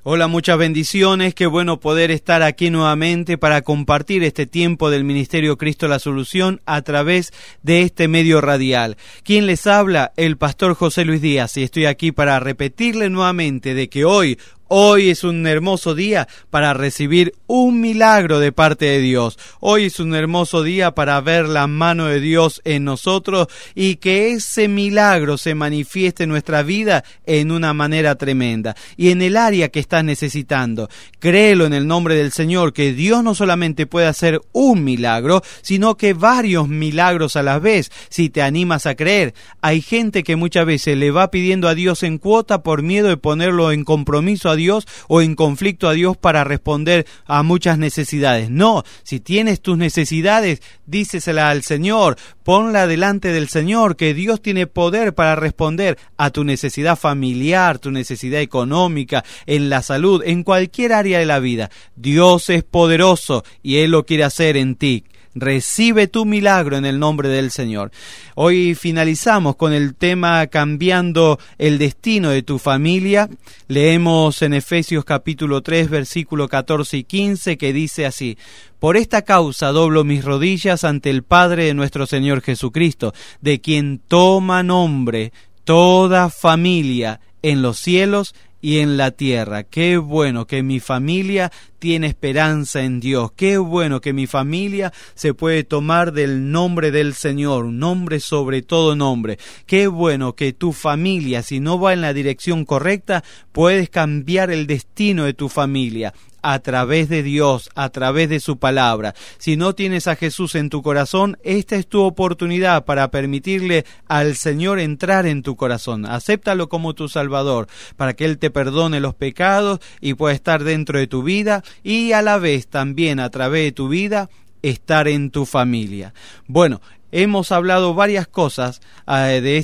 Hola, muchas bendiciones, qué bueno poder estar aquí nuevamente para compartir este tiempo del Ministerio Cristo la Solución a través de este medio radial. ¿Quién les habla? El pastor José Luis Díaz, y estoy aquí para repetirle nuevamente de que hoy es un hermoso día para recibir un milagro de parte de Dios. Hoy es un hermoso día para ver la mano de Dios en nosotros y que ese milagro se manifieste en nuestra vida en una manera tremenda. Y en el área que estás necesitando, créelo en el nombre del Señor, que Dios no solamente puede hacer un milagro, sino que varios milagros a la vez, si te animas a creer. Hay gente que muchas veces le va pidiendo a Dios en cuota por miedo de ponerlo en compromiso a Dios o en conflicto a Dios para responder a muchas necesidades. No, si tienes tus necesidades, dícesela al Señor, ponla delante del Señor, que Dios tiene poder para responder a tu necesidad familiar, tu necesidad económica, en la salud, en cualquier área de la vida. Dios es poderoso y Él lo quiere hacer en ti. Recibe tu milagro en el nombre del Señor. Hoy finalizamos con el tema cambiando el destino de tu familia. Leemos en Efesios capítulo 3, versículo 14 y 15, que dice así: Por esta causa doblo mis rodillas ante el Padre de nuestro Señor Jesucristo, de quien toma nombre toda familia en los cielos y en la tierra. Qué bueno que mi familia tiene esperanza en Dios. Qué bueno que mi familia se puede tomar del nombre del Señor, un nombre sobre todo nombre. Qué bueno que tu familia, si no va en la dirección correcta, puedes cambiar el destino de tu familia a través de Dios, a través de su palabra. Si no tienes a Jesús en tu corazón, esta es tu oportunidad para permitirle al Señor entrar en tu corazón. Acéptalo como tu Salvador, para que Él te perdone los pecados y pueda estar dentro de tu vida y a la vez también a través de tu vida estar en tu familia. Bueno, hemos hablado varias cosas de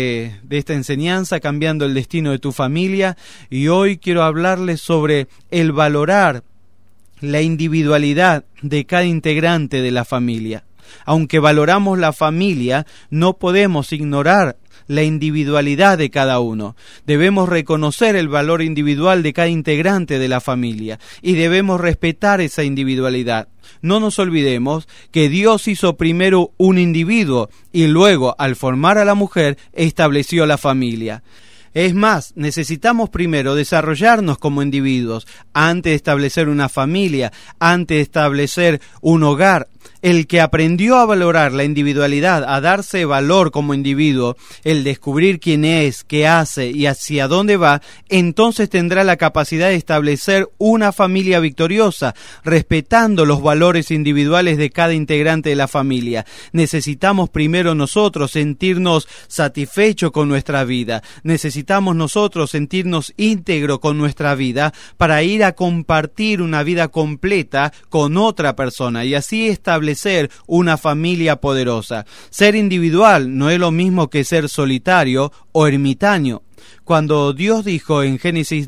esta enseñanza, cambiando el destino de tu familia, y hoy quiero hablarles sobre el valorar la individualidad de cada integrante de la familia. Aunque valoramos la familia, no podemos ignorar la individualidad de cada uno. Debemos reconocer el valor individual de cada integrante de la familia y debemos respetar esa individualidad. No nos olvidemos que Dios hizo primero un individuo y luego, al formar a la mujer, estableció la familia. Es más, necesitamos primero desarrollarnos como individuos antes de establecer una familia, antes de establecer un hogar. El que aprendió a valorar la individualidad, a darse valor como individuo, el descubrir quién es, qué hace y hacia dónde va, entonces tendrá la capacidad de establecer una familia victoriosa, respetando los valores individuales de cada integrante de la familia. Necesitamos primero nosotros sentirnos satisfechos con nuestra vida. Necesitamos nosotros sentirnos íntegros con nuestra vida para ir a compartir una vida completa con otra persona y así establecer una familia poderosa. Ser individual no es lo mismo que ser solitario o ermitaño. Cuando Dios dijo en Génesis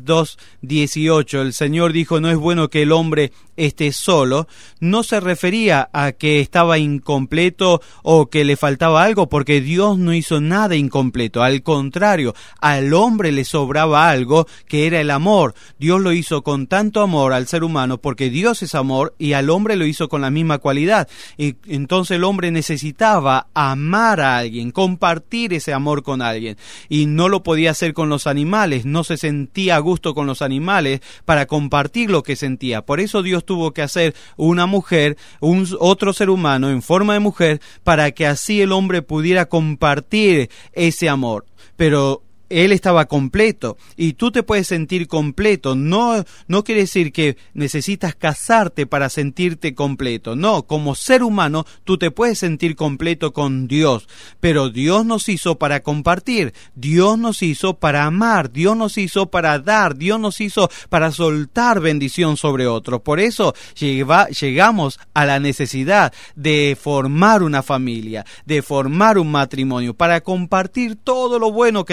2:18, el Señor dijo, no es bueno que el hombre esté solo, no se refería a que estaba incompleto o que le faltaba algo, porque Dios no hizo nada incompleto. Al contrario, al hombre le sobraba algo, que era el amor. Dios lo hizo con tanto amor al ser humano, porque Dios es amor, y al hombre lo hizo con la misma cualidad. Y entonces el hombre necesitaba amar a alguien, compartir ese amor con alguien, y no lo podía hacer con los animales. No se sentía a gusto con los animales para compartir lo que sentía. Por eso Dios tuvo que hacer una mujer, otro ser humano en forma de mujer, para que así el hombre pudiera compartir ese amor. Pero Él estaba completo y tú te puedes sentir completo. No quiere decir que necesitas casarte para sentirte completo. No, como ser humano tú te puedes sentir completo con Dios. Pero Dios nos hizo para compartir. Dios nos hizo para amar. Dios nos hizo para dar. Dios nos hizo para soltar bendición sobre otros. Por eso llegamos a la necesidad de formar una familia, de formar un matrimonio, para compartir todo lo bueno que tenemos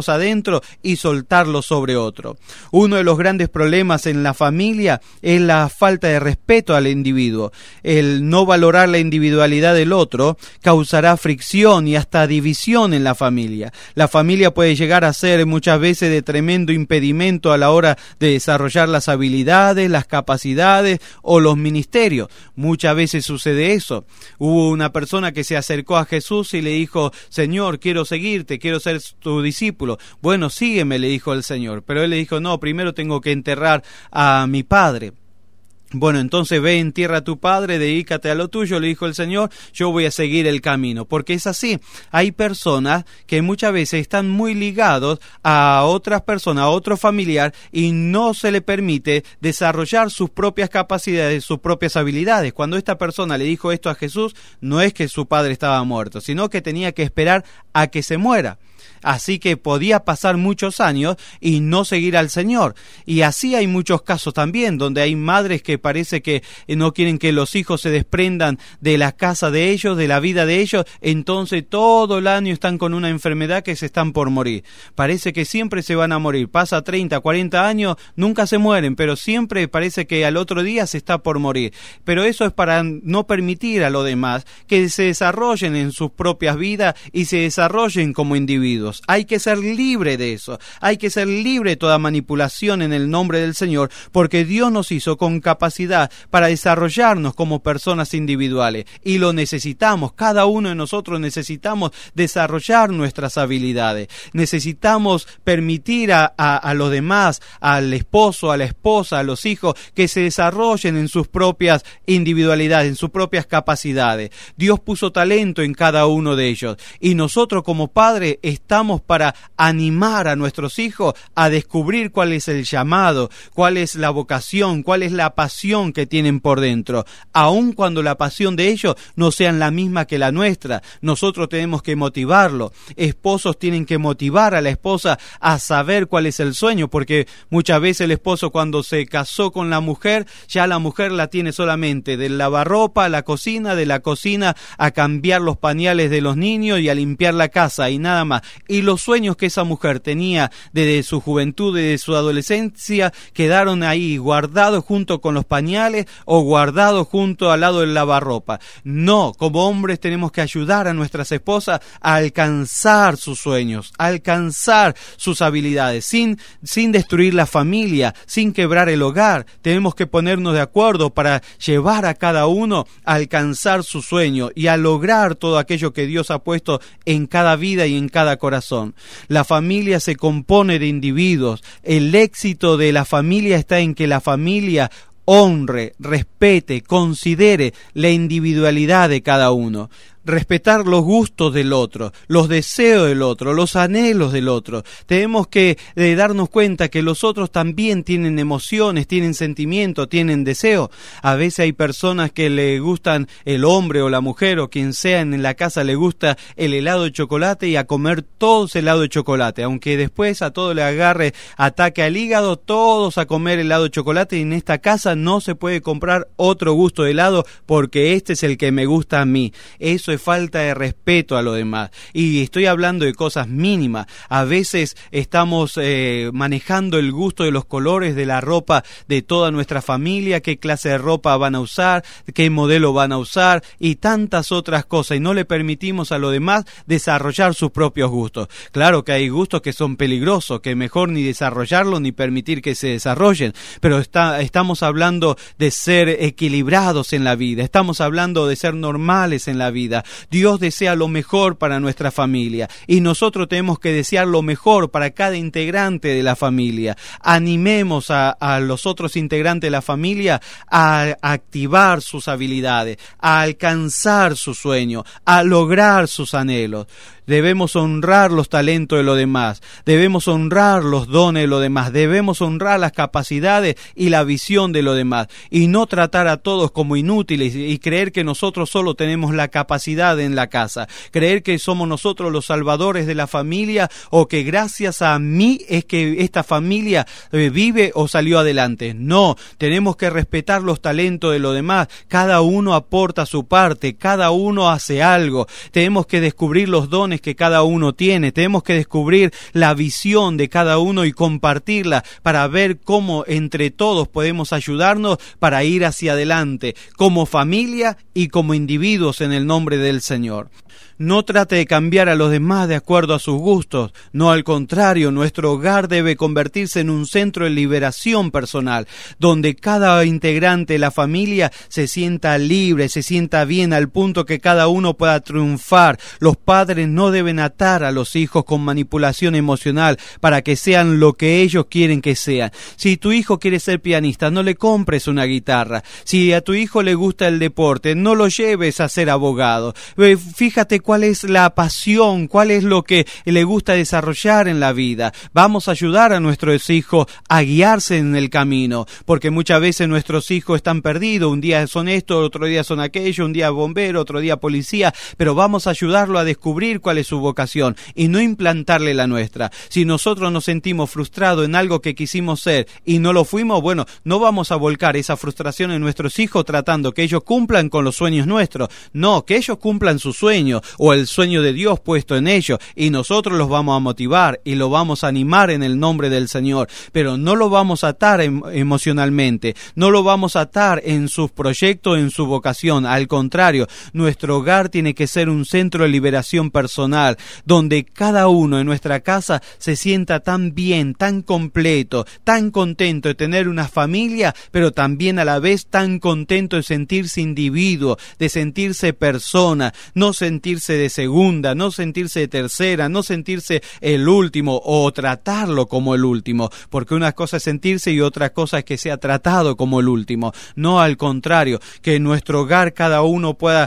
tenemos adentro y soltarlo sobre otro. Uno de los grandes problemas en la familia es la falta de respeto al individuo. El no valorar la individualidad del otro causará fricción y hasta división en la familia. La familia puede llegar a ser muchas veces de tremendo impedimento a la hora de desarrollar las habilidades, las capacidades o los ministerios. Muchas veces sucede eso. Hubo una persona que se acercó a Jesús y le dijo: Señor, quiero seguirte, quiero ser tu discípulo. Bueno, sígueme, le dijo el Señor. Pero él le dijo: no, primero tengo que enterrar a mi padre. Bueno, entonces ve, entierra a tu padre, dedícate a lo tuyo, le dijo el Señor, yo voy a seguir el camino. Porque es así, hay personas que muchas veces están muy ligados a otras personas, a otro familiar, y no se le permite desarrollar sus propias capacidades, sus propias habilidades. Cuando esta persona le dijo esto a Jesús, no es que su padre estaba muerto, sino que tenía que esperar a que se muera. Así que podía pasar muchos años y no seguir al Señor. Y así hay muchos casos también, donde hay madres que parece que no quieren que los hijos se desprendan de la casa de ellos, de la vida de ellos, entonces todo el año están con una enfermedad que se están por morir. Parece que siempre se van a morir. Pasa 30, 40 años, nunca se mueren, pero siempre parece que al otro día se está por morir. Pero eso es para no permitir a los demás que se desarrollen en sus propias vidas y se desarrollen como individuos. Hay que ser libre de eso, hay que ser libre de toda manipulación en el nombre del Señor, porque Dios nos hizo con capacidad para desarrollarnos como personas individuales y lo necesitamos. Cada uno de nosotros necesitamos desarrollar nuestras habilidades, necesitamos permitir a los demás, al esposo, a la esposa, a los hijos, que se desarrollen en sus propias individualidades, en sus propias capacidades. Dios puso talento en cada uno de ellos y nosotros como padres estamos para animar a nuestros hijos a descubrir cuál es el llamado, cuál es la vocación, cuál es la pasión que tienen por dentro. Aun cuando la pasión de ellos no sea la misma que la nuestra, nosotros tenemos que motivarlo. Esposos tienen que motivar a la esposa a saber cuál es el sueño, porque muchas veces el esposo cuando se casó con la mujer, ya la mujer la tiene solamente del lavarropa a la cocina, de la cocina a cambiar los pañales de los niños y a limpiar la casa y nada más. Y los sueños que esa mujer tenía desde su juventud, desde su adolescencia, quedaron ahí guardados junto con los pañales o guardados junto al lado del lavarropa. No, como hombres tenemos que ayudar a nuestras esposas a alcanzar sus sueños, a alcanzar sus habilidades, sin destruir la familia, sin quebrar el hogar. Tenemos que ponernos de acuerdo para llevar a cada uno a alcanzar su sueño y a lograr todo aquello que Dios ha puesto en cada vida y en cada corazón. La familia se compone de individuos. El éxito de la familia está en que la familia honre, respete, considere la individualidad de cada uno. Respetar los gustos del otro, los deseos del otro, los anhelos del otro. Tenemos que darnos cuenta que los otros también tienen emociones, tienen sentimientos, tienen deseos. A veces hay personas que le gustan, el hombre o la mujer o quien sea en la casa le gusta el helado de chocolate y a comer todos helado de chocolate. Aunque después a todo le agarre ataque al hígado, todos a comer helado de chocolate, y en esta casa no se puede comprar otro gusto de helado porque este es el que me gusta a mí. Eso es falta de respeto a lo demás. Y estoy hablando de cosas mínimas. A veces estamos manejando el gusto de los colores de la ropa de toda nuestra familia, qué clase de ropa van a usar, qué modelo van a usar y tantas otras cosas. Y no le permitimos a los demás desarrollar sus propios gustos. Claro que hay gustos que son peligrosos, que mejor ni desarrollarlos ni permitir que se desarrollen. Pero estamos hablando de ser equilibrados en la vida. Estamos hablando de ser normales en la vida. Dios desea lo mejor para nuestra familia y nosotros tenemos que desear lo mejor para cada integrante de la familia. Animemos a los otros integrantes de la familia a activar sus habilidades, a alcanzar su sueño, a lograr sus anhelos. Debemos honrar los talentos de los demás, debemos honrar los dones de los demás, debemos honrar las capacidades y la visión de los demás y no tratar a todos como inútiles y creer que nosotros solo tenemos la capacidad en la casa, creer que somos nosotros los salvadores de la familia o que gracias a mí es que esta familia vive o salió adelante. No, tenemos que respetar los talentos de los demás, cada uno aporta su parte, cada uno hace algo, tenemos que descubrir los dones que cada uno tiene. Tenemos que descubrir la visión de cada uno y compartirla para ver cómo entre todos podemos ayudarnos para ir hacia adelante, como familia y como individuos en el nombre del Señor. No trate de cambiar a los demás de acuerdo a sus gustos. No, al contrario, nuestro hogar debe convertirse en un centro de liberación personal, donde cada integrante de la familia se sienta libre, se sienta bien, al punto que cada uno pueda triunfar. Los padres no deben atar a los hijos con manipulación emocional para que sean lo que ellos quieren que sean. Si tu hijo quiere ser pianista, no le compres una guitarra. Si a tu hijo le gusta el deporte, no lo lleves a ser abogado. Fíjate cuál es la pasión, cuál es lo que le gusta desarrollar en la vida. Vamos a ayudar a nuestros hijos a guiarse en el camino, porque muchas veces nuestros hijos están perdidos. Un día son esto, otro día son aquello, un día bombero, otro día policía, pero vamos a ayudarlo a descubrir cuál es su vocación y no implantarle la nuestra. Si nosotros nos sentimos frustrados en algo que quisimos ser y no lo fuimos, bueno, no vamos a volcar esa frustración en nuestros hijos tratando que ellos cumplan con los sueños nuestros. No, que ellos cumplan su sueño o el sueño de Dios puesto en ellos, y nosotros los vamos a motivar y lo vamos a animar en el nombre del Señor, pero no lo vamos a atar emocionalmente, no lo vamos a atar en sus proyectos, en su vocación. Al contrario, nuestro hogar tiene que ser un centro de liberación personal, donde cada uno en nuestra casa se sienta tan bien, tan completo, tan contento de tener una familia, pero también a la vez tan contento de sentirse individuo, de sentirse persona, no sentirse de segunda, no sentirse de tercera, no sentirse el último o tratarlo como el último, porque una cosa es sentirse y otra cosa es que sea tratado como el último. No, al contrario, que en nuestro hogar cada uno pueda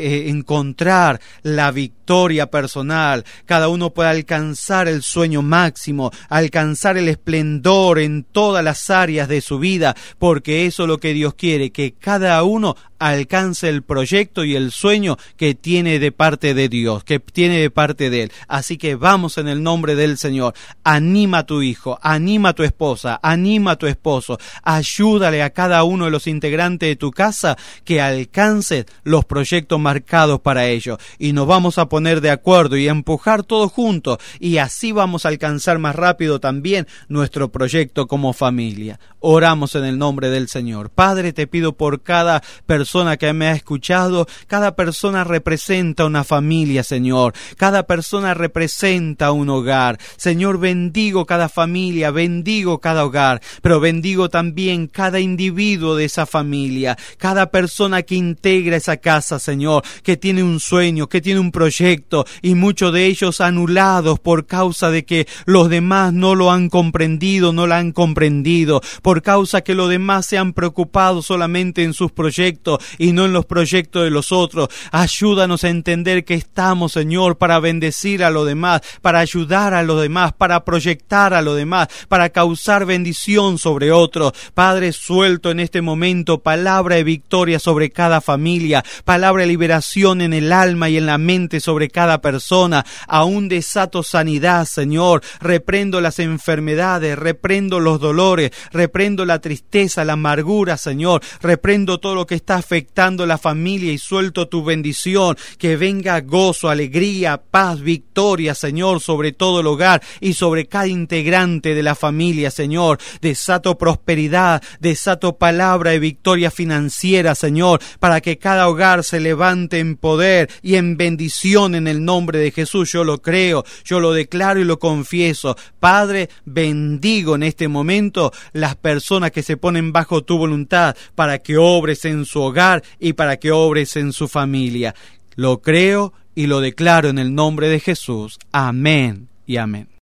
encontrar la victoria personal, cada uno pueda alcanzar el sueño máximo, alcanzar el esplendor en todas las áreas de su vida, porque eso es lo que Dios quiere, que cada uno alcance el proyecto y el sueño que tiene de parte de Dios, que tiene de parte de Él. Así que vamos en el nombre del Señor. Anima a tu hijo, anima a tu esposa, anima a tu esposo, ayúdale a cada uno de los integrantes de tu casa que alcance los proyectos marcados para ellos, y nos vamos a poner de acuerdo y a empujar todos juntos, y así vamos a alcanzar más rápido también nuestro proyecto como familia. Oramos en el nombre del Señor. Padre, te pido por cada persona que me ha escuchado. Cada persona representa una familia, Señor. Cada persona representa un hogar. Señor, bendigo cada familia, bendigo cada hogar, pero bendigo también cada individuo de esa familia, cada persona que integra esa casa, Señor, que tiene un sueño, que tiene un proyecto, y muchos de ellos anulados por causa de que los demás no lo han comprendido, no la han comprendido, por causa que los demás se han preocupado solamente en sus proyectos y no en los proyectos de los otros. Ayúdanos a entender que estamos, Señor, para bendecir a los demás, para ayudar a los demás, para proyectar a los demás, para causar bendición sobre otros. Padre, suelto en este momento palabra de victoria sobre cada familia, palabra de liberación en el alma y en la mente sobre cada persona. Aún desato sanidad, Señor. Reprendo las enfermedades, reprendo los dolores, reprendo la tristeza, la amargura, Señor. Reprendo todo lo que está afectando la familia y suelto tu bendición. Que venga gozo, alegría, paz, victoria, Señor, sobre todo el hogar y sobre cada integrante de la familia, Señor. Desato prosperidad, desato palabra de victoria financiera, Señor, para que cada hogar se levante en poder y en bendición en el nombre de Jesús. Yo lo creo, yo lo declaro y lo confieso. Padre, bendigo en este momento las personas que se ponen bajo tu voluntad para que obres en su hogar y para que obres en su familia. Lo creo y lo declaro en el nombre de Jesús. Amén y amén.